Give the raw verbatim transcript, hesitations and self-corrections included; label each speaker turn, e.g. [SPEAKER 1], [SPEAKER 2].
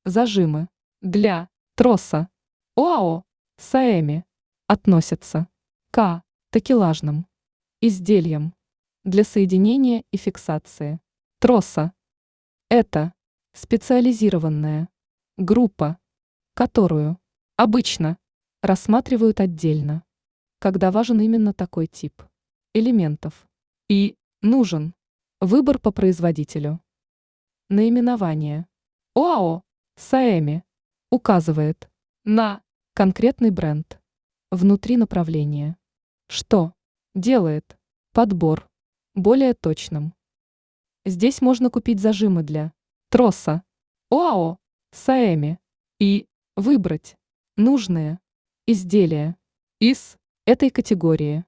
[SPEAKER 1] Зажимы для троса ОАО Саэми относятся к такелажным изделиям для соединения и фиксации троса. Это специализированная группа, которую обычно рассматривают отдельно, когда важен именно такой тип элементов и нужен выбор по производителю. Наименование ОАО Саэми указывает на конкретный бренд внутри направления, что делает подбор более точным. Здесь можно купить зажимы для троса ОАО Саэми и выбрать нужные изделия из этой категории.